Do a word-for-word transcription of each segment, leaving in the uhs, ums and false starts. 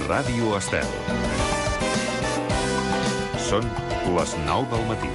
Ràdio Estel. Són les nou del matí.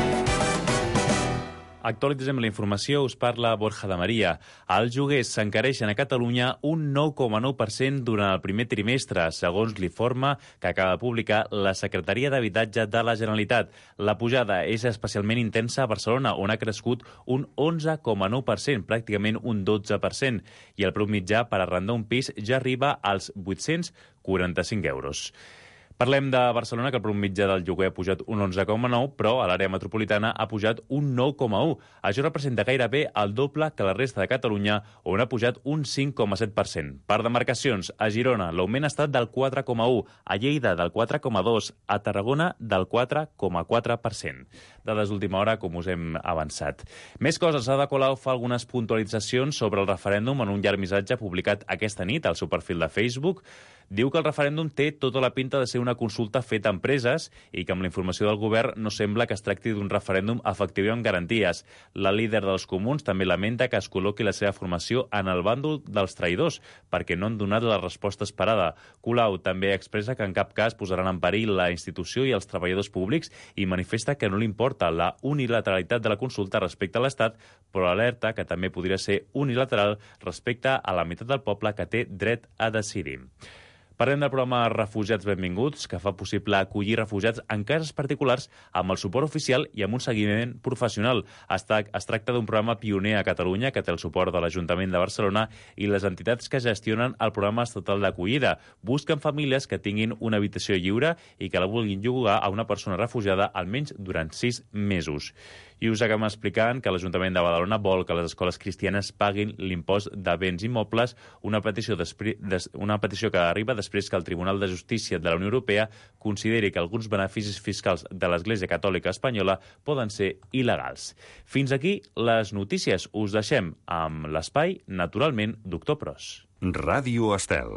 Actualitzem la informació, us parla Borja de Maria. Els lloguers s'encareixen a Catalunya un nou coma nou per cent durant el primer trimestre, segons l'informe que acaba de publicar la Secretaria d'Habitatge de la Generalitat. La pujada és especialment intensa a Barcelona, on ha crescut un onze coma nou per cent, pràcticament un dotze per cent, i el preu mitjà per arrendar un pis ja arriba als vuit-cents quaranta-cinc euros. Parlem de Barcelona, que el preu mitjà del lloguer ha pujat un onze coma nou, però a l'àrea metropolitana ha pujat un nou coma u. Això representa gairebé el doble que la resta de Catalunya, on ha pujat un cinc coma set per cent. Per demarcacions, a Girona l'augment ha estat del quatre coma u, a Lleida del quatre coma dos, a Tarragona del quatre coma quatre per cent. Dades d'última hora, com us hem avançat. Més coses, Ada Colau fa algunes puntualitzacions sobre el referèndum en un llarg missatge publicat aquesta nit al seu perfil de Facebook. Diu que el referèndum té tota la pinta de ser una consulta feta a empreses i que amb la informació del govern no sembla que es tracti d'un referèndum efectiu i amb garanties. La líder dels comuns també lamenta que es col·loqui la seva formació en el bàndol dels traïdors perquè no han donat la resposta esperada. Colau també expressa que en cap cas posaran en perill la institució i els treballadors públics i manifesta que no li importa la unilateralitat de la consulta respecte a l'Estat, però alerta que també podria ser unilateral respecte a la meitat del poble que té dret a decidir. Parlem del programa Refugiats Benvinguts, que fa possible acollir refugiats en cases particulars amb el suport oficial i amb un seguiment professional. Es tracta d'un programa pioner a Catalunya que té el suport de l'Ajuntament de Barcelona i les entitats que gestionen el programa estatal d'acollida. Busquen famílies que tinguin una habitació lliure i que la vulguin llogar a una persona refugiada almenys durant sis mesos. I us acabem explicant que l'Ajuntament de Badalona vol que les escoles cristianes paguin l'impost de béns immobles, una petició, una petició que arriba després que el Tribunal de Justícia de la Unió Europea consideri que alguns beneficis fiscals de l'Església Catòlica Espanyola poden ser il·legals. Fins aquí les notícies. Us deixem amb l'espai, naturalment, Doctor Pros. Ràdio Estel.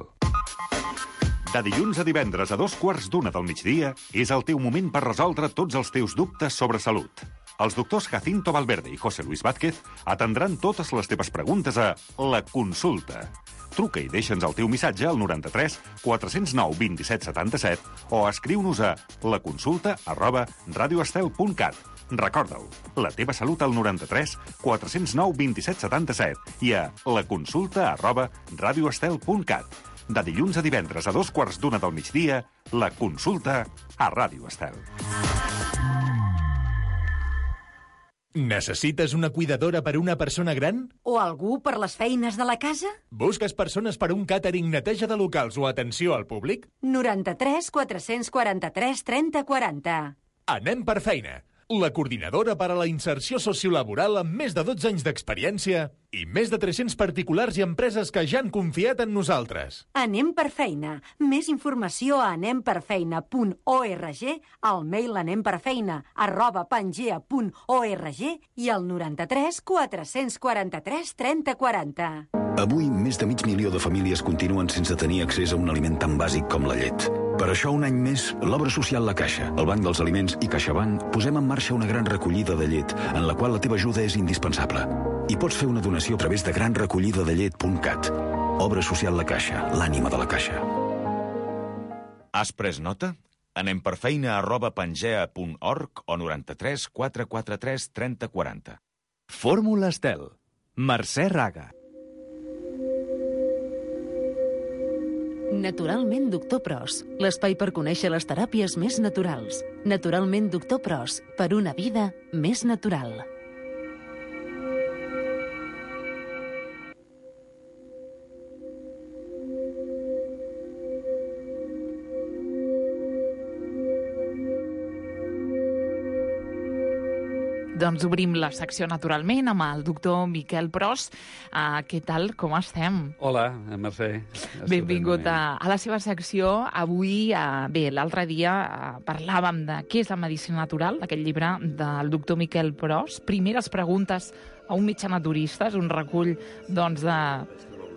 De dilluns a divendres a dos quarts d'una del migdia és el teu moment per resoldre tots els teus dubtes sobre salut. Els doctors Jacinto Valverde i José Luis Vázquez atendran totes les teves preguntes a La Consulta. Truca i deixa'ns el teu missatge al noranta-tres quatre-cents nou vint-i-set setanta-set o escriu-nos a laconsulta arroba radioestel punt cat. Recorda-ho, la teva salut al noranta-tres quatre-cents nou vint-i-set setanta-set i a laconsulta arroba radioestel punt cat. De dilluns a divendres a dos quarts d'una del migdia, La Consulta a Ràdio Estel. Necessites una cuidadora per una persona gran? O algú per les feines de la casa? Busques persones per un càtering, neteja de locals o atenció al públic? noranta-tres quatre-cents quaranta-tres trenta quaranta. Anem per feina. La coordinadora per a la inserció sociolaboral amb més de dotze anys d'experiència i més de tres-cents particulars i empreses que ja han confiat en nosaltres. Anem per feina. Més informació a anem per feina punt org, al mail anemperfeina arroba pangea punt org i al noranta-tres quatre-cents quaranta-tres trenta quaranta. Avui, més de mig milió de famílies continuen sense tenir accés a un aliment tan bàsic com la llet. Per això, un any més, l'obra social La Caixa, el Banc dels Aliments i CaixaBank posem en marxa una gran recollida de llet, en la qual la teva ajuda és indispensable. I pots fer una donació a través de gran recollida de llet punt cat. Obra social La Caixa, l'ànima de la Caixa. Has pres nota? Anem per feina arroba pangea punt org o noranta-tres quatre quatre tres trenta quaranta. Fórmula Estel. Mercè Raga. Naturalment Doctor Pros, l'espai per conèixer les teràpies més naturals. Naturalment Doctor Pros, per una vida més natural. Doncs obrim la secció naturalment amb el doctor Miquel Pros. Uh, què tal? Com estem? Hola, Mercè. Benvingut a, a la seva secció. Avui, uh, bé, l'altre dia uh, parlàvem de què és la medicina natural, d'aquest llibre del doctor Miquel Pros. Primeres preguntes a un metge naturista, és un recull doncs, de,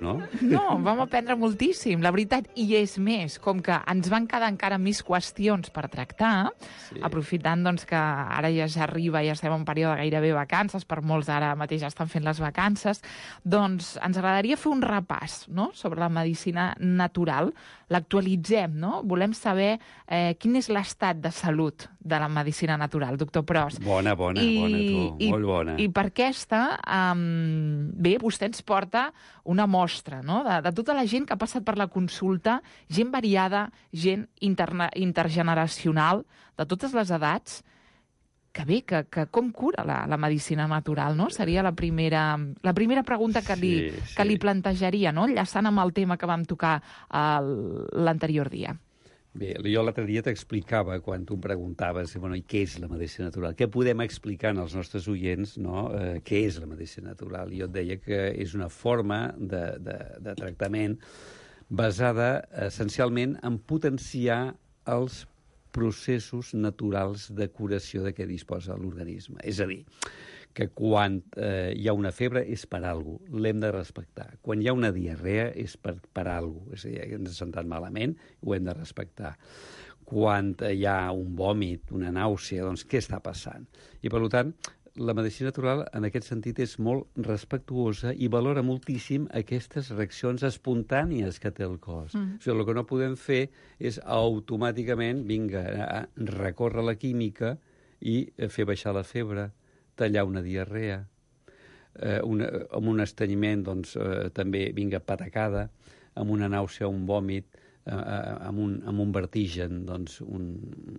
no? No, vam aprendre moltíssim, la veritat. I és més, com que ens van quedar encara més qüestions per tractar, sí. aprofitant doncs, que ara ja s'arriba, ja estem en un període de gairebé vacances, per molts ara mateix ja estan fent les vacances, doncs ens agradaria fer un repàs, no?, sobre la medicina natural. L'actualitzem, no? Volem saber eh, quin és l'estat de salut de la medicina natural, doctor Pros. Bona, bona, I, bona, tu, molt bona. I, i per aquesta, um, bé, vostè ens porta una mostra, no?, de, de tota la gent que ha passat per la consulta, gent variada, gent interna, intergeneracional, de totes les edats, que bé, que, que com cura la, la medicina natural, no? Seria la primera, la primera pregunta que li, sí, sí. que li plantejaria, no?, enllaçant amb el tema que vam tocar l'anterior dia. Bé, jo l'altre dia t'explicava, quan tu em preguntaves, bueno, i què és la medicina natural? Què podem explicar als nostres oients, no?, eh, què és la medicina natural? I jo et deia que és una forma de, de, de tractament basada essencialment en potenciar els processos naturals de curació de què disposa l'organisme. És a dir, que quan eh, hi ha una febre és per alguna cosa, l'hem de respectar. Quan hi ha una diarrea és per, per alguna cosa, és a dir, ens ha sentat malament, ho hem de respectar. Quan hi ha un vòmit, una nàusea, doncs què està passant? I per tant, la medicina natural en aquest sentit és molt respectuosa i valora moltíssim aquestes reaccions espontànies que té el cos. Mm. O sigui, el que no podem fer és automàticament, vinga, a recórrer la química i fer baixar la febre, tallar una diarrea, eh, una, amb un estrenyiment, doncs, eh, també, vinga, patacada, amb una nàusea, un vòmit, eh, amb, un, amb un vertigen, doncs, un,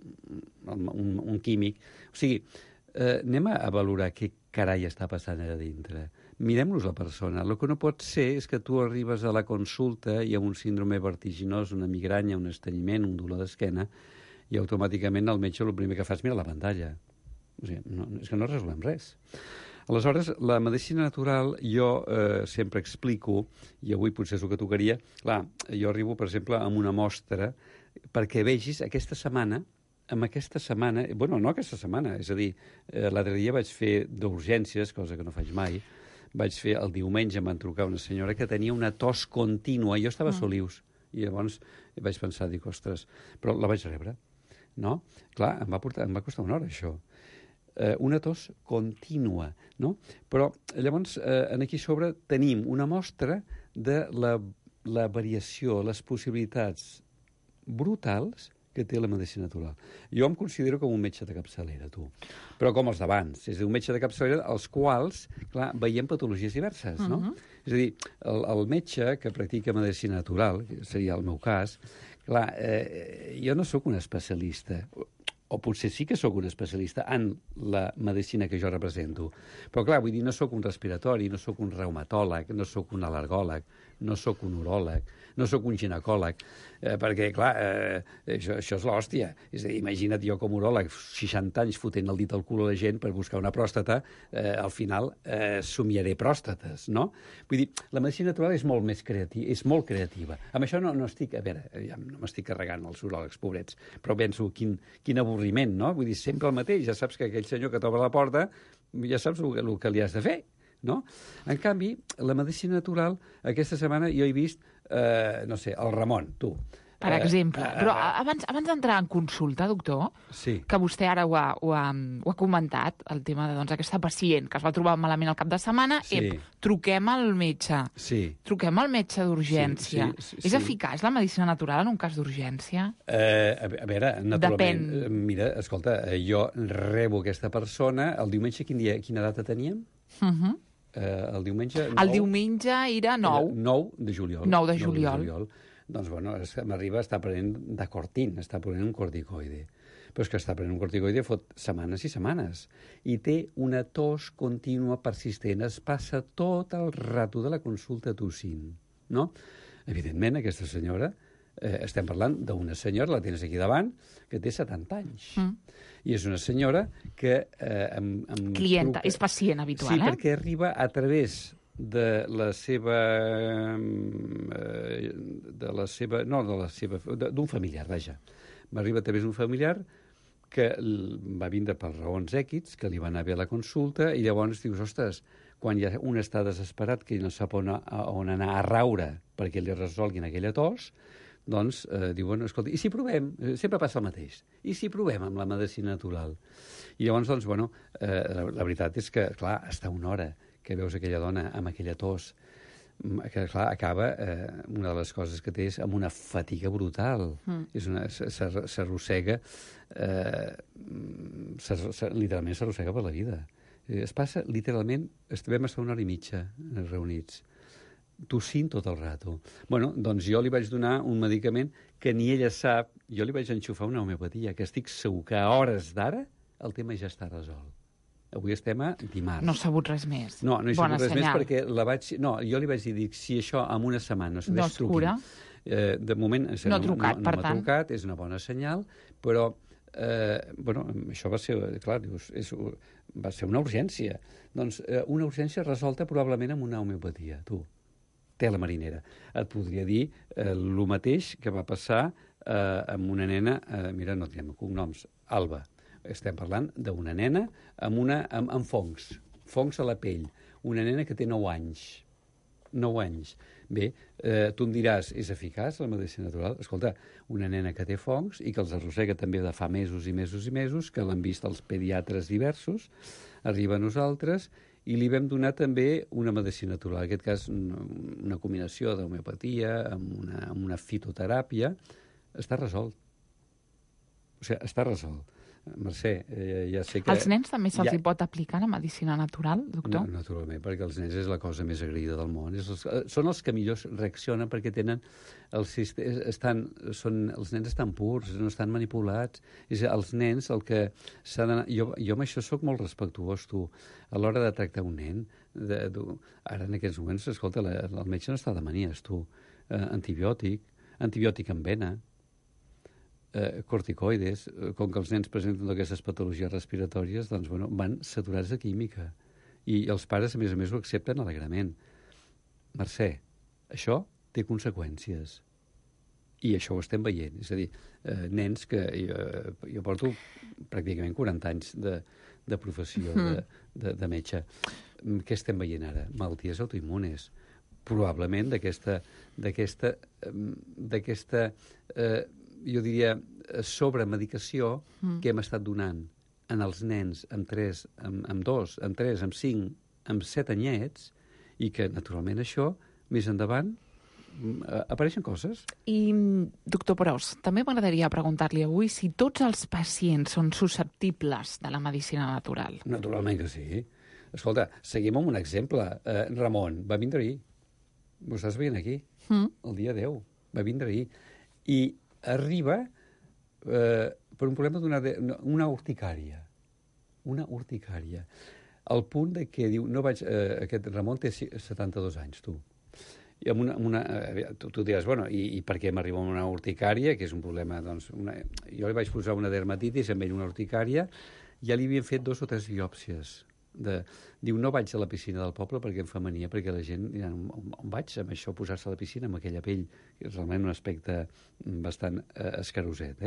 un, un químic. O sigui, eh, anem a valorar què carai està passant allà dintre. Mirem-nos la persona. El que no pot ser és que tu arribes a la consulta i amb un síndrome vertiginós, una migranya, un estrenyiment, un dolor d'esquena, i automàticament el metge el primer que fa és mirar la pantalla. O sigui, no, és que no resolem res. Aleshores, la medicina natural, jo eh, sempre explico, i avui potser és el que tocaria, clar, jo arribo, per exemple, amb una mostra perquè vegis aquesta setmana, amb aquesta setmana, bueno, no aquesta setmana, és a dir, eh, l'altre dia vaig fer d'urgències, cosa que no faig mai, vaig fer el diumenge, em van trucar una senyora que tenia una tos contínua, jo estava a Solius, i llavors vaig pensar, dic, ostres, però la vaig rebre, no? Clar, em va, portar, em va costar una hora, això. Eh, una tos contínua, no? Però llavors, eh, aquí sobre tenim una mostra de la, la variació, les possibilitats brutals que té la medicina natural. Jo em considero com un metge de capçalera, tu. Però com els d'abans. És a dir, un metge de capçalera als quals, clar, veiem patologies diverses, no? Uh-huh. És a dir, el, el metge que practica medicina natural, que seria el meu cas, clar, eh, jo no sóc un especialista, o potser sí que sóc un especialista en la medicina que jo represento. Però, clar, vull dir, no sóc un respiratori, no sóc un reumatòleg, no sóc un al·lergòleg, no sóc un uròleg, no sóc un ginecòleg, eh, perquè, clar, eh, això, això és l'hòstia. És a dir, imagina't jo com a uròleg, seixanta anys fotent el dit al cul a la gent per buscar una pròstata, eh, al final eh, somiaré pròstates, no? Vull dir, la medicina natural és molt més creativa, és molt creativa. Amb això no, no estic, a veure, ja no m'estic carregant els uròlegs, pobrets, però penso, quin, quin avorriment, no? Vull dir, sempre el mateix, ja saps que aquell senyor que t'obre la porta, ja saps el, el que li has de fer, no? En canvi, la medicina natural, aquesta setmana jo he vist, eh, no sé, el Ramon, tu. Per exemple. Eh, Però abans, abans d'entrar en consulta, doctor, sí. que vostè ara ho ha, ho, ha, ho ha comentat, el tema de, doncs, aquesta pacient que es va trobar malament al cap de setmana, sí. ep, truquem al metge. Sí. Truquem al metge d'urgència. Sí, sí, sí, És sí. eficaç la medicina natural en un cas d'urgència? Eh, a, a veure, naturalment... Depèn. Mira, escolta, jo rebo aquesta persona, el diumenge, quin dia, quina data teníem? Uh -huh. Eh, el diumenge... El diumenge era nou. nou de juliol. nou de juliol. nou de juliol. Doncs, bueno, m'arriba a estar prenent de cortin, està prenent un corticoide. Però és que està prenent un corticoide fot setmanes i setmanes. I té una tos contínua persistent. Es passa tot el rato de la consulta tossint, no? Evidentment, aquesta senyora, eh, estem parlant d'una senyora, la tens aquí davant, que té setanta anys. Mm. I és una senyora que... Eh, amb, amb Clienta, truca... és pacient habitual, sí, eh? Sí, perquè arriba a través de la seva... Eh, de la seva... No, de la seva... d'un familiar, vaja. M'arriba a través d'un familiar que va vindre per raons èquits, que li va anar bé a la consulta, i llavors dius, ostres, quan ja un està desesperat, que no sap on, on anar a raure perquè li resolguin aquella tos, doncs eh, diuen, escolta, i si provem? Sempre passa el mateix. I si provem amb la medicina natural? I llavors, doncs, bueno, eh, la, la veritat és que, clar, està una hora que veus aquella dona amb aquella tos, que, clar, acaba, eh, una de les coses que té és amb una fatiga brutal. Mm. És una, s'arrossega, eh, literalment s'arrossega per la vida. Es passa, literalment, vam estar una hora i mitja reunits, tossint tot el rato. Bueno, doncs jo li vaig donar un medicament que ni ella sap, jo li vaig enxufar una homeopatia, que estic segur que a hores d'ara el tema ja està resolt. Avui estem a dimarts. No ha sabut res més. No, no he Bona sabut res senyal. més perquè la vaig... No, jo li vaig dir, dic, si això en una setmana no se no es cura, eh, de moment no ha trucat, no, no per m'ha tant. trucat, és una bona senyal, però eh, bueno, això va ser, clar, dius, és, va ser una urgència. Doncs eh, una urgència resolta probablement amb una homeopatia, tu. Tela marinera. Et podria dir eh, el mateix que va passar eh, amb una nena, eh, mira, no tenim cognoms, Alba. Estem parlant d'una nena amb, una, amb, amb fongs, fongs a la pell. Una nena que té nou anys. nou anys. Bé, eh, tu em diràs, és eficaç la medicina natural? Escolta, una nena que té fongs i que els arrossega també de fa mesos i mesos i mesos, que l'han vist els pediatres diversos, arriba a nosaltres i li vam donar també una medicina natural, en aquest cas una combinació d'homeopatia amb una, amb una fitoteràpia. Està resolt. O sigui, està resolt. Mercè, eh, ja sé que... Als nens també se'ls ja... hi pot aplicar la medicina natural, doctor? No, naturalment, perquè els nens és la cosa més agraïda del món. És els, són els que millor reaccionen perquè tenen... El sistema, estan, són, els nens estan purs, no estan manipulats. És els nens el que s'ha d'anar... Jo, jo amb això sóc molt respectuós, tu. A l'hora de tractar un nen, de, de, ara en aquests moments, escolta, la, el metge no està de manies, tu. Eh, antibiòtic, antibiòtic amb vena, Eh, corticoides, com que els nens presenten aquestes patologies respiratòries, doncs, bueno, van saturats de química. I els pares, a més a més, ho accepten alegrament. Mercè, això té conseqüències. I això ho estem veient. És a dir, eh, nens que... Jo, jo porto pràcticament quaranta anys de, de professió de, de, de metge. Què estem veient ara? Malalties autoimmunes. Probablement d'aquesta... d'aquesta... d'aquesta eh, jo diria, sobremedicació mm. que hem estat donant en els nens amb tres, amb, amb dos, amb tres, amb cinc, amb set anyets, i que, naturalment, això, més endavant, apareixen coses. I, doctor Pros, també m'agradaria preguntar-li avui si tots els pacients són susceptibles de la medicina natural. Naturalment que sí. Escolta, seguim amb un exemple. Eh, Ramon va vindre ahir. Ho estàs veient aquí? Mm. El dia deu. Va vindre ahir. I arriba eh, per un problema d'una una urticària. Una urticària. Al punt de que diu... No vaig, eh, aquest Ramon té setanta-dos anys, tu. I amb una, amb una, eh, tu, tu diràs, bueno, i, i per què m'arriba una urticària, que és un problema, doncs... Una, jo li vaig posar una dermatitis, amb ell una urticària, ja li havien fet dos o tres biòpsies. De, diu, no vaig a la piscina del poble perquè em fa mania, perquè la gent dirà, on, on vaig amb això, posar-se a la piscina amb aquella pell, que és realment un aspecte bastant eh, escaroset, eh?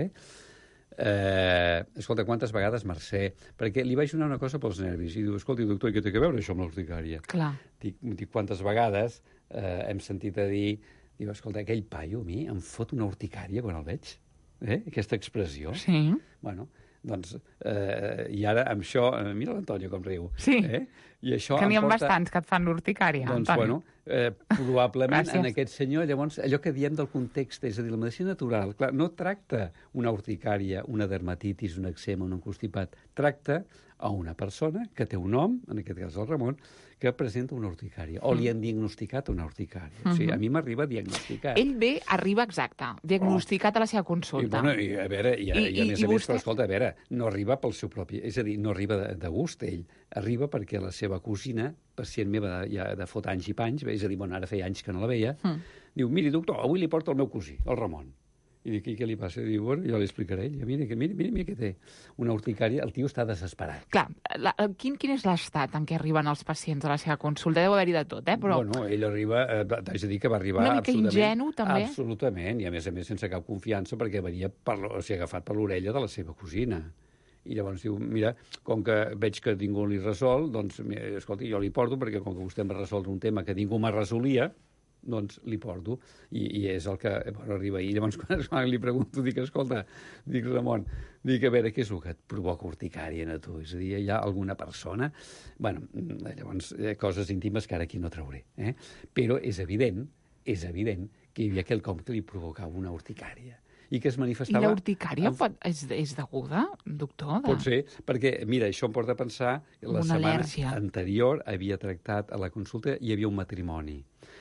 Eh, escolta, quantes vegades, Mercè, perquè li vaig donar una cosa pels nervis, i diu, escolta, doctor, què té a veure això amb l'urticària? Clar. Dic, dic, quantes vegades eh, hem sentit a dir, diu, escolta, aquell paio a mi em fot una urticària quan el veig, eh? Aquesta expressió. Sí. Bueno, doncs, eh, i ara amb això, eh, mira l'Antonio com riu. Sí, eh? I això que n'hi ha porta... bastants que et fan l'urticària, doncs, Antonio. Bueno, eh, probablement Gràcies. en aquest senyor, llavors, allò que diem del context, és a dir, la medicina natural, clar, no tracta una urticària, una dermatitis, un eczema, un constipat, tracta a una persona que té un nom, en aquest cas el Ramon, que presenta una urticària, o li han diagnosticat una urticària. Uh -huh. O sigui, a mi m'arriba diagnosticat. Ell ve, arriba exacte, diagnosticat oh. a la seva consulta. I, bueno, i, a veure, i, I, i a més i a més, vostè... però escolta, a veure, no arriba pel seu propi... És a dir, no arriba de, de gust, ell. Arriba perquè la seva cosina, pacient meva de, ja de fot anys i panys, és a dir, bueno, ara feia anys que no la veia, mm. diu, miri, doctor, avui li porto el meu cosí, el Ramon. I dic, i què li passa? I diu, bueno, jo li explicaré. I mira, mira, mira, mira què té. Una urticària, el tio està desesperat. Clar, la, quin, quin és l'estat en què arriben els pacients a la seva consulta? Deu haver-hi de tot, eh? Però... Bueno, ell arriba, eh, t'haig de dir que va arribar... Una mica ingenu, també? Absolutament, i a més a més sense cap confiança, perquè venia per, o sigui, agafat per l'orella de la seva cosina. I llavors diu, mira, com que veig que ningú li resol, doncs, mira, escolti, jo li porto, perquè com que vostè m'ha resolt un tema que ningú me resolia, doncs li porto. I, i és el que bueno, arriba ahir. Llavors, quan, quan li pregunto, dic, escolta, dic, Ramon, dic, a veure, què és el que et provoca urticària a tu? És a dir, hi ha alguna persona? Bueno, llavors, coses íntimes que ara aquí no trauré. Eh? Però és evident, és evident que hi havia quelcom que li provocava una urticària. I que es manifestava... I la urticària pot, és, és deguda, doctor? De... Pot ser, perquè, mira, això em porta a pensar que la Una setmana al·lèrgia. anterior havia tractat a la consulta, hi havia un matrimoni.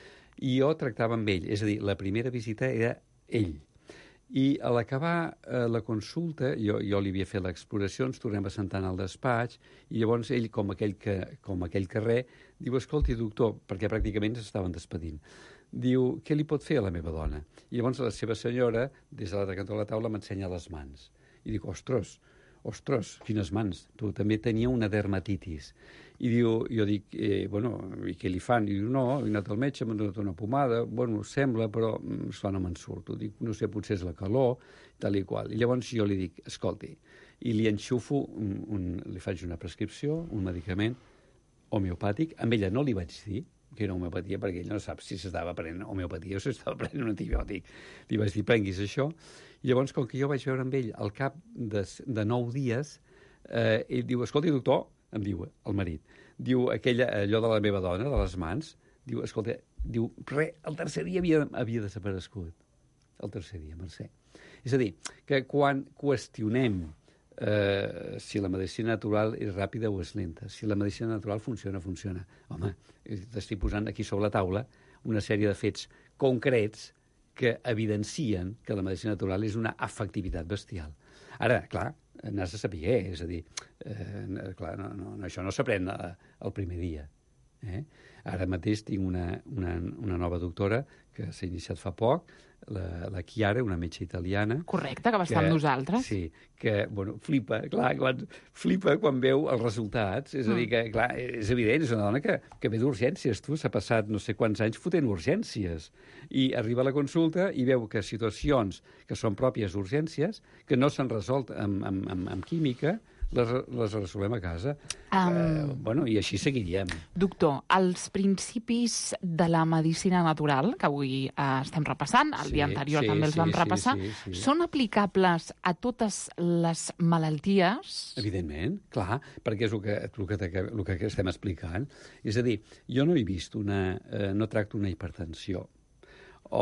I jo tractava amb ell, és a dir, la primera visita era ell. I a l'acabar eh, la consulta, jo, jo li havia fet l'exploració, ens tornem a sentar al despatx, i llavors ell, com aquell, que, com aquell carrer, diu, escolti, doctor, perquè pràcticament s'estaven despedint, diu, què li pot fer a la meva dona? I llavors la seva senyora, des de l'altre cantó de la taula, m'ensenya les mans. I dic, ostres, ostres, quines mans, tu també tenia una dermatitis. I diu, jo dic, eh, bueno, i què li fan? I diu, no, he anat al metge, m'ha donat una pomada, bueno, sembla, però esclar, no me'n surto. Dic, no sé, potser és la calor, tal i qual. I llavors jo li dic, escolti, i li enxufo, un, un, li faig una prescripció, un medicament homeopàtic, amb ella no li vaig dir que era homeopatia, perquè ell no sap si s'estava prenent homeopatia o si estava prenent un antibiòtic. Li vaig dir, prenguis això. I llavors, com que jo vaig veure amb ell al cap de, de nou dies, eh, ell diu, escolta, doctor, em diu el marit, diu, aquella, allò de la meva dona, de les mans, diu, escolta, diu, re, el tercer dia havia, havia desaparegut. El tercer dia, Mercè. És a dir, que quan qüestionem eh, si la medicina natural és ràpida o és lenta, si la medicina natural funciona, funciona. Home, t'estic posant aquí sobre la taula una sèrie de fets concrets que evidencien que la medicina natural és una efectivitat bestial. Ara, clar, n'has de saber, és a dir, eh, clar, no, no, això no s'aprèn el primer dia. Eh? Ara mateix tinc una, una, una nova doctora que s'ha iniciat fa poc, la, la Chiara, una metge italiana. Correcte, que va estar amb nosaltres. Sí, que, bueno, flipa, clar, quan, flipa quan veu els resultats. És a dir, que, clar, és evident, és una dona que, que ve d'urgències, tu, s'ha passat no sé quants anys fotent urgències. I arriba a la consulta i veu que situacions que són pròpies d'urgències, que no s'han resolt amb, amb, amb, amb química, les, les resolem a casa. Um, eh, bueno, i així seguiríem. Doctor, els principis de la medicina natural, que avui eh, estem repassant, el sí, dia anterior sí, també els sí, vam repassar, sí, sí, sí. són aplicables a totes les malalties? Evidentment, clar, perquè és el que, el que, el que estem explicant. És a dir, jo no he vist una... Eh, no tracto una hipertensió o,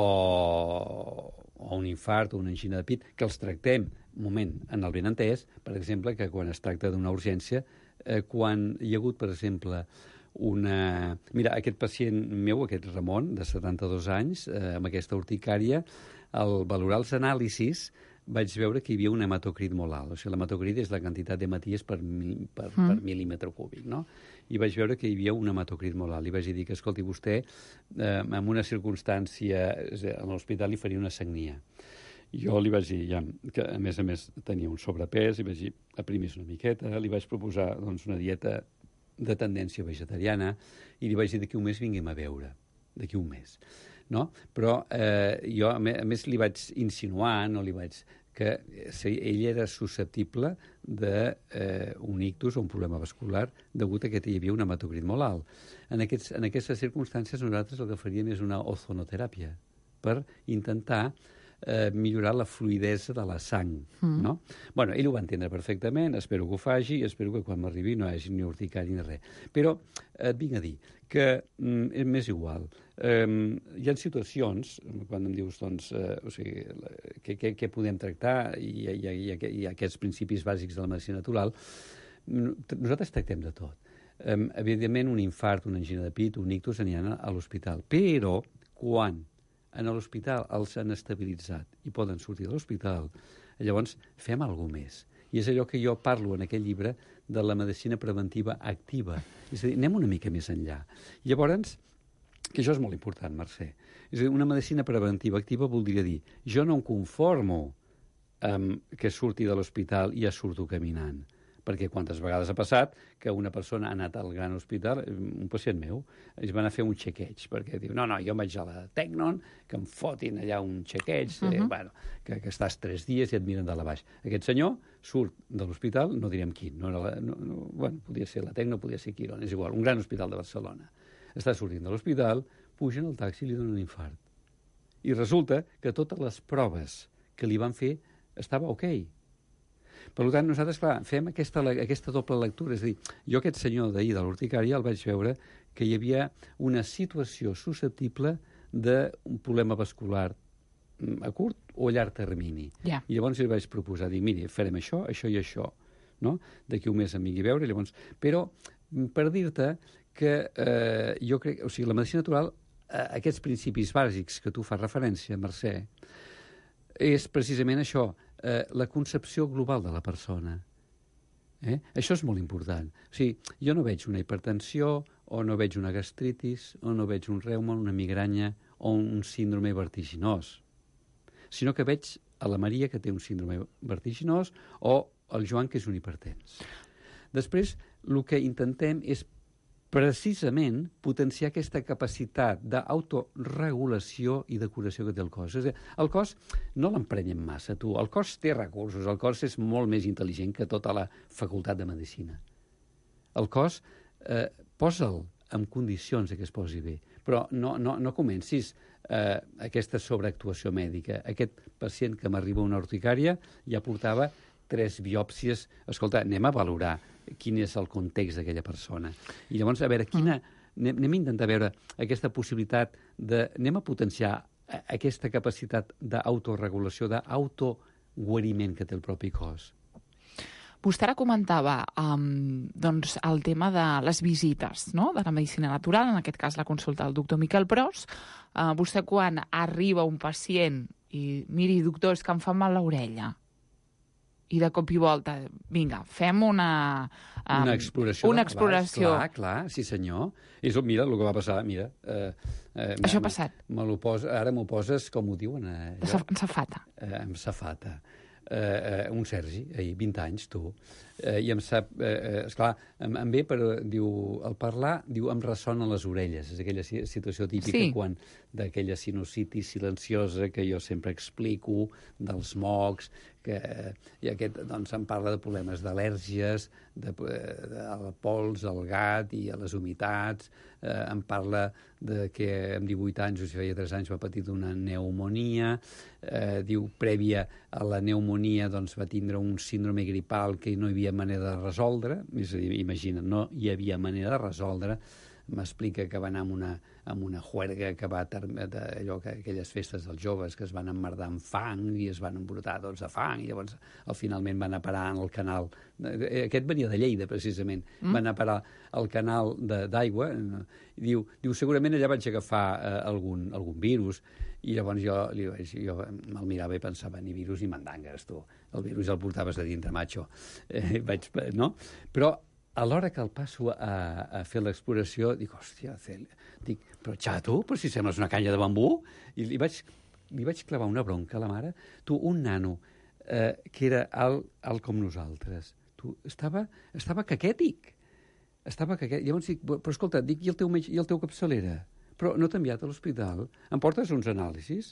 o un infart o una angina de pit, que els tractem, un moment, en el benentès, per exemple, que quan es tracta d'una urgència, eh, quan hi ha hagut, per exemple, una... Mira, aquest pacient meu, aquest Ramon, de setanta-dos anys, eh, amb aquesta urticària, al valorar els anàlisis, vaig veure que hi havia un hematocrit molt alt. O sigui, l'hematocrit és la quantitat d'hematies per, per, mm. per mil·límetre cúbic, no? I vaig veure que hi havia un hematocrit molt alt. I vaig dir que, escolti, vostè, eh, en una circumstància, a l'hospital li faria una sagnia. Jo li vaig dir, ja, que a més a més tenia un sobrepès, i vaig dir, aprimis una miqueta, li vaig proposar doncs, una dieta de tendència vegetariana, i li vaig dir, d'aquí un mes vinguem a veure, d'aquí un mes. No? Però eh, jo, a més, a més, li vaig insinuar, no li vaig... que si ell era susceptible d'un eh, ictus o un problema vascular degut a que hi havia un hematocrit molt alt. En, aquests, en aquestes circumstàncies nosaltres el que faríem és una ozonoteràpia per intentar eh, millorar la fluïdesa de la sang. Mm. No? Bueno, ell ho va entendre perfectament, espero que ho faci, i espero que quan m'arribi no hi hagi ni urticària ni res. Però et vinc a dir que mm, m'és igual. Um, hi ha situacions, quan em dius, doncs, uh, o sigui, què, què, què podem tractar i, i, i, i aquests principis bàsics de la medicina natural, nosaltres tractem de tot. Um, evidentment, un infart, una angina de pit, un ictus aniran a l'hospital, però quan a l'hospital els han estabilitzat i poden sortir de l'hospital, llavors fem alguna més. I és allò que jo parlo en aquell llibre de la medicina preventiva activa. És a dir, anem una mica més enllà. Llavors, que això és molt important, Mercè. És a dir, una medicina preventiva activa voldria dir, jo no em conformo amb que surti de l'hospital i ja surto caminant. Perquè quantes vegades ha passat que una persona ha anat al gran hospital, un pacient meu, es van a fer un xequeig, perquè diu, no, no, jo em vaig a la Tecnon, que em fotin allà un xequeig, uh -huh. eh, bueno, que, que estàs tres dies i et miren de la baix. Aquest senyor surt de l'hospital, no direm quin, no era la, no, no, bueno, podia ser la Tec, no podia ser Quirón, és igual, un gran hospital de Barcelona. Està sortint de l'hospital, puja en el taxi i li donen un infart. I resulta que totes les proves que li van fer estava ok. Per tant, nosaltres, clar, fem aquesta, aquesta doble lectura. És a dir, jo aquest senyor d'ahir de l'urticària el vaig veure que hi havia una situació susceptible d'un problema vascular a curt o a llarg termini. Yeah. I llavors li vaig proposar, dir, miri, farem això, això i això, no? D'aquí un mes em vingui a veure, llavors... Però, per dir-te que eh, jo crec... O sigui, la medicina natural, eh, aquests principis bàsics que tu fas referència, Mercè, és precisament això, eh, la concepció global de la persona. Eh? Això és molt important. O sigui, jo no veig una hipertensió, o no veig una gastritis, o no veig un reuma, una migranya, o un síndrome vertiginós, sinó que veig a la Maria, que té un síndrome vertiginós, o el Joan, que és un hipertens. Després, el que intentem és precisament potenciar aquesta capacitat d'autoregulació i de curació que té el cos. És a dir, el cos no l'emprenyem massa, tu. El cos té recursos, el cos és molt més intel·ligent que tota la facultat de medicina. El cos, eh, posa'l en condicions que es posi bé, però no, no, no comencis eh, aquesta sobreactuació mèdica. Aquest pacient que m'arriba a una urticària ja portava tres biòpsies. Escolta, anem a valorar quin és el context d'aquella persona. I llavors, a veure, quina... Anem, anem a intentar veure aquesta possibilitat de... Anem a potenciar aquesta capacitat d'autoregulació, d'autoguariment que té el propi cos. Vostè ara comentava um, doncs, el tema de les visites, no?, de la medicina natural, en aquest cas la consulta del doctor Miquel Pros. Uh, vostè, quan arriba un pacient i, miri, doctor, és que em fa mal l'orella, i de cop i volta, vinga, fem una... Um, una exploració. Una exploració. Clar, clar, sí senyor. És, mira, el que va passar, mira... Eh, eh, Això ha passat. Me lo pos, ara m'ho poses, com ho diuen? Eh, jo, en safata. Eh, en safata. Eh, eh, un Sergi, ahir, vint anys, tu, eh, i em sap, eh, esclar, em, em ve, però, diu, al parlar, diu, em ressonen les orelles. És aquella situació típica, sí, quan d'aquella sinusitis silenciosa que jo sempre explico, dels mocs, que, i aquest, doncs, em parla de problemes d'al·lèrgies, de, de, al pols, al gat i a les humitats, eh, em parla de que amb divuit anys, o si feia tres anys, va patir d'una pneumonia, eh, diu, prèvia a la pneumonia, doncs, va tindre un síndrome gripal que no hi havia manera de resoldre, és a dir, imagina't, no hi havia manera de resoldre. M'explica que va anar amb una, amb una juerga que va de, allò que aquelles festes dels joves que es van emmerdar amb fang i es van embrutar tots de fang i llavors al finalment van a parar en el canal. Aquest venia de Lleida, precisament. Mm. Van a parar al canal d'aigua i diu, diu, segurament allà vaig agafar eh, algun, algun virus i llavors jo, li vaig, jo me'l mirava i pensava, ni virus ni mandangues, tu. El virus el portaves de dintre, macho. Eh, vaig, no? Però a l'hora que el passo a, a fer l'exploració, dic, hòstia, dic, però xato, però si sembles una canya de bambú, i li vaig, li vaig clavar una bronca a la mare. Tu, un nano eh, que era alt, alt com nosaltres, tu, estava, estava caquètic, estava caquètic. Llavors dic, però escolta, dic, i el teu, i el teu capçalera? Però no t'ha enviat a l'hospital? Em portes uns anàlisis?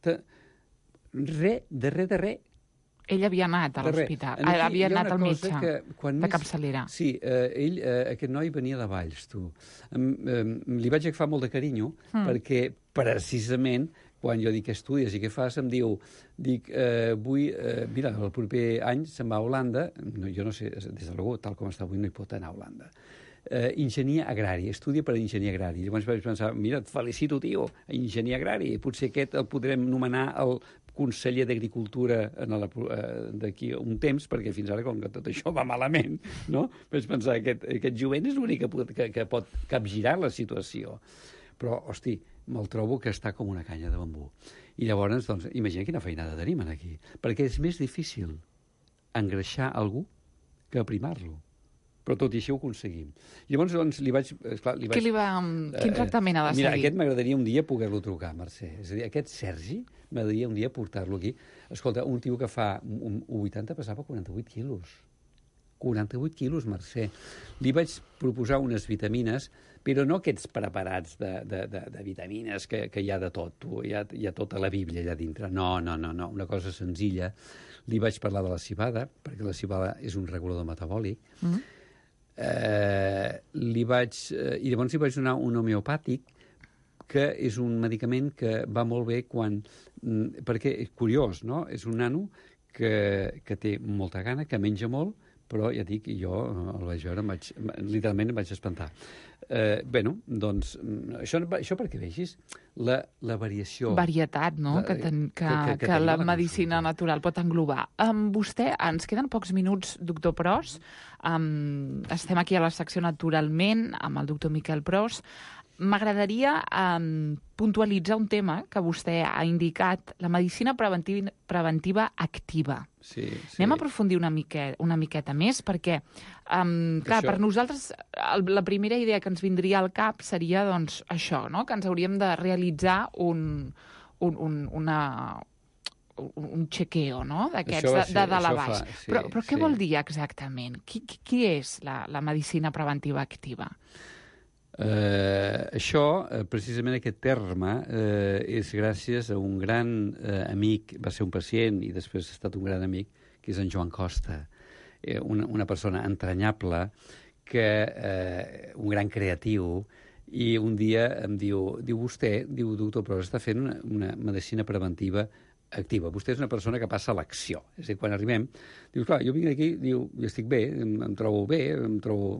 Re, de res, de res. Ell havia anat a l'hospital, havia anat al metge de capçalera. Sí, eh, ell, eh, aquest noi venia de Valls, tu. Um, um, li vaig agafar molt de carinyo, mm. perquè precisament quan jo dic què estudies i què fas, em diu, dic, eh, vull, eh, mira, el proper any se'n va a Holanda, no, jo no sé, des de l'algú, tal com està avui, no hi pot anar a Holanda. Eh, enginyer agrari, estudia per enginyer agrari. Llavors vaig pensar, mira, et felicito, tio, enginyer agrari, potser aquest el podrem nomenar el conseller d'Agricultura d'aquí un temps, perquè fins ara, com que tot això va malament, no? Vaig pensar que aquest, aquest jovent és l'únic que, que, que pot capgirar la situació. Però, hosti, me'l trobo que està com una canya de bambú. I llavors, doncs, imagina quina feinada tenim aquí. Perquè és més difícil engreixar algú que aprimar-lo. Però tot i així ho aconseguim. Llavors, doncs, li vaig... Esclar, li vaig Qui li va, quin tractament ha de seguir? Mira, aquest m'agradaria un dia poder-lo trucar, Mercè. És a dir, aquest Sergi m'agradaria un dia portar-lo aquí. Escolta, un tio que fa un, un vuitanta pesava quaranta-vuit quilos. quaranta-vuit quilos, Mercè. Li vaig proposar unes vitamines, però no aquests preparats de, de, de, de vitamines que, que hi ha de tot, tu, hi ha, hi ha tota la Bíblia allà dintre. No, no, no, no, una cosa senzilla. Li vaig parlar de la civada, perquè la civada és un regulador metabòlic. Mm. Eh, li vaig, eh, I llavors li vaig donar un homeopàtic, que és un medicament que va molt bé quan... Perquè és curiós, no? És un nano que, que té molta gana, que menja molt, però ja dic, jo el vaig veure, em vaig, literalment em vaig espantar. Eh, bé, doncs, això, això perquè vegis la, la variació... Varietat, no?, la, que, ten, que, que, que, que, que la, la medicina consulta. Natural pot englobar. Um, vostè, ens queden pocs minuts, doctor Pros. Um, estem aquí a la secció Naturalment, amb el doctor Miquel Pros. M'agradaria um, puntualitzar un tema que vostè ha indicat, la medicina preventiva, preventiva activa. Sí, sí. Anem a aprofundir una miqueta, una miqueta més, perquè, um, clar, això... per nosaltres el, la primera idea que ens vindria al cap seria, doncs, això, no?, que ens hauríem de realitzar un, un, un, una, un chequeo, no?, d'aquests de, de dalt a baix. Fa, sí, però, però què sí. vol dir exactament? Qui, qui, qui és la, la medicina preventiva activa? Uh, això, uh, precisament aquest terme, uh, és gràcies a un gran uh, amic, va ser un pacient i després ha estat un gran amic, que és en Joan Costa, uh, una, una persona entranyable, que uh, un gran creatiu, i un dia em diu, diu vostè, diu doctor, però està fent una, una medicina preventiva activa. Vostè és una persona que passa a l'acció. És a dir, quan arribem, dius, clar, jo vinc aquí, diu, jo estic bé, em, em trobo bé, em trobo...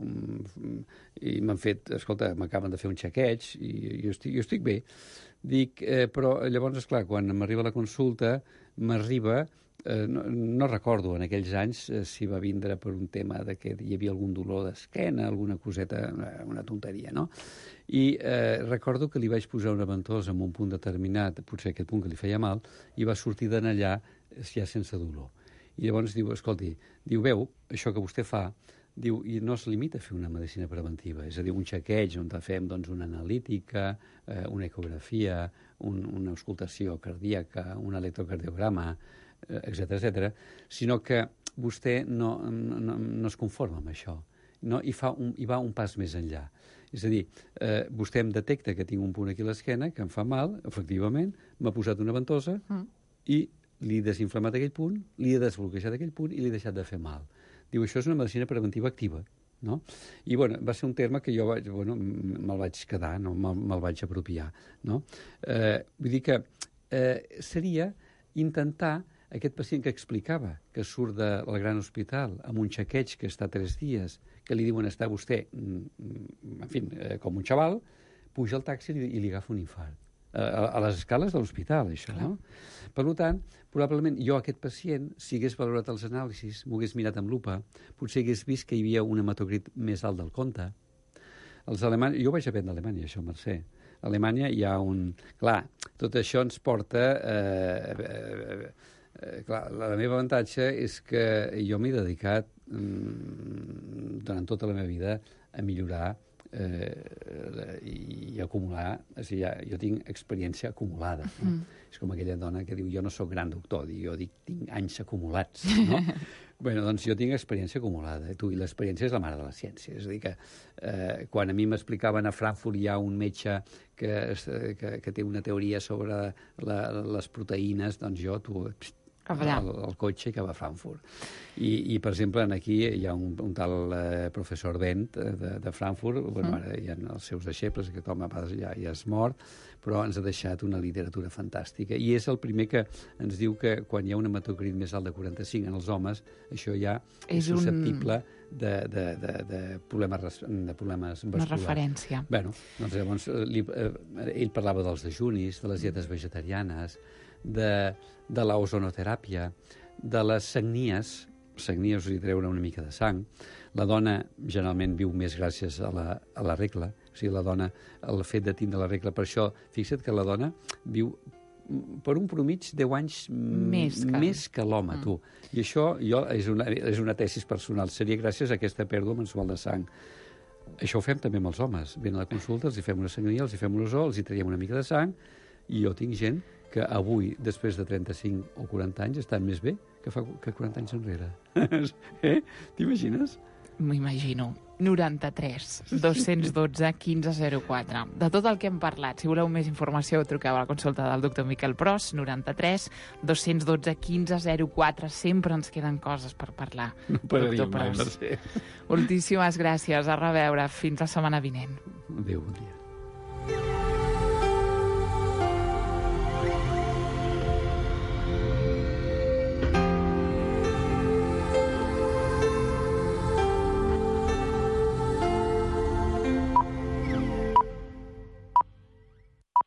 i m'han fet, escolta, m'acaben de fer un xequeig, i jo estic, jo estic bé. Dic, eh, però llavors, esclar, quan m'arriba la consulta, m'arriba... Eh, no, no recordo en aquells anys eh, si va vindre per un tema de que hi havia algun dolor d'esquena, alguna coseta, una, una tonteria, no? I eh, recordo que li vaig posar una ventosa en un punt determinat, potser aquest punt que li feia mal, i va sortir d'en allà ja sense dolor. I llavors diu, escolti, diu, veu, això que vostè fa, diu, i no es limita a fer una medicina preventiva, és a dir, un xequeig on fem doncs, una analítica, eh, una ecografia, un, una auscultació cardíaca, un electrocardiograma, etcètera, etcètera, sinó que vostè no, no, no es conforma amb això, no? I, fa un, i va un pas més enllà. És a dir, eh, vostè em detecta que tinc un punt aquí a l'esquena, que em fa mal, efectivament, m'ha posat una ventosa mm. i li he desinflamat aquell punt, li he desbloquejat aquell punt i li he deixat de fer mal. Diu, això és una medicina preventiva activa. No? I bueno, va ser un terme que jo vaig, bueno, me'l vaig quedar, no? me'l, me'l vaig apropiar. No? Eh, vull dir que eh, seria intentar aquest pacient que explicava que surt del gran hospital amb un xequeig que està tres dies, que li diuen està vostè, en fi, com un xaval, puja al taxi i li agafa un infart. A, a les escales de l'hospital, això, no? Per tant, probablement jo, aquest pacient, si hagués valorat els anàlisis, m'ho hagués mirat amb lupa, potser hagués vist que hi havia un hematocrit més alt del compte. Els alemanys... Jo vaig aprendre d'Alemanya, això, Mercè. A Alemanya hi ha un... Clar, tot això ens porta... Eh, eh, Eh, clar, el meu avantatge és que jo m'he dedicat mm, durant tota la meva vida a millorar eh, i, i acumular, o sigui, ja, jo tinc experiència acumulada, no? Mm. És com aquella dona que diu, jo no sóc gran doctor, jo dic, tinc anys acumulats, no? Bueno, doncs jo tinc experiència acumulada, tu, i l'experiència és la mare de la ciència, és a dir que eh, quan a mi m'explicaven a Frankfurt hi ha un metge que, que, que té una teoria sobre la, les proteïnes, doncs jo, tu, pst, el, el cotxe que va a Frankfurt. I, i per exemple, aquí hi ha un, un tal eh, professor Bent de, de Frankfurt, bueno, ara hi ha els seus deixebles, aquest home ja, ja és mort, però ens ha deixat una literatura fantàstica. I és el primer que ens diu que quan hi ha un hematocrit més alt de quaranta-cinc en els homes, això ja és, és susceptible un... de, de, de, de, problemes, de problemes vasculars. Una referència. Bueno, doncs llavors li, eh, ell parlava dels dejunis, de les dietes vegetarianes, de, de l'ozonoteràpia, de les sagnies, sagnies us hi treure una mica de sang. La dona generalment viu més gràcies a la, a la regla, o sigui, la dona, el fet de tindre la regla, per això, fixa't que la dona viu per un promig deu anys més que, més que l'home, mm. tu. I això jo, és, una, és una tesis personal, seria gràcies a aquesta pèrdua mensual de sang. Això ho fem també amb els homes. Venen a la consulta, els hi fem una sagnia, els hi fem un ozó, els hi traiem una mica de sang, i jo tinc gent que avui, després de trenta-cinc o quaranta anys, estan més bé que fa que quaranta anys enrere. Eh? T'imagines? M'imagino. noranta-tres dos-cents dotze quinze zero quatre. De tot el que hem parlat, si voleu més informació, truqueu a la consulta del doctor Miquel Pros, noranta-tres dos-cents dotze quinze zero quatre. Sempre ens queden coses per parlar. No pararíem mai, Mercè. Moltíssimes gràcies. A reveure. Fins la setmana vinent. Adéu, bon dia.